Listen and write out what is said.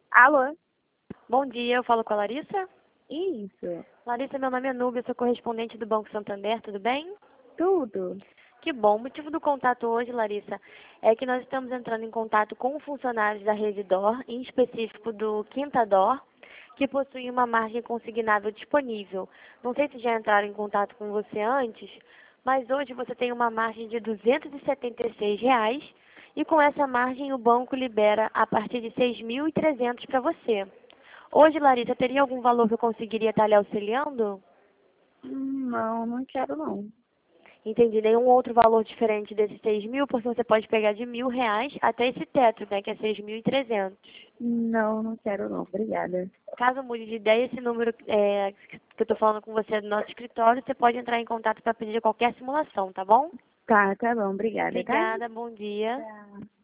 Alô? Bom dia, eu falo com a Larissa. Isso. Larissa, meu nome é Núbia, eu sou correspondente do Banco Santander, tudo bem? Tudo. Que bom. O motivo do contato hoje, Larissa, é que nós estamos entrando em contato com funcionários da Rede DOR, em específico do Quinta DOR, que possuem uma margem consignável disponível. Não sei se já entraram em contato com você antes, mas hoje você tem uma margem de R$ 276 e com essa margem o banco libera a partir de 6.300 para você. Hoje, Larissa, teria algum valor que eu conseguiria estar lhe auxiliando? Não, não quero não. Entendi. Nenhum outro valor diferente desses 6.000, porque você pode pegar de R$ 1.000 até esse teto, né, que é 6.300. Não, não quero não. Obrigada. Caso mude de ideia, esse número que eu estou falando com você é do nosso escritório, você pode entrar em contato para pedir qualquer simulação, tá bom? Tá bom. Obrigada, tá? Obrigada, bom dia. Tá.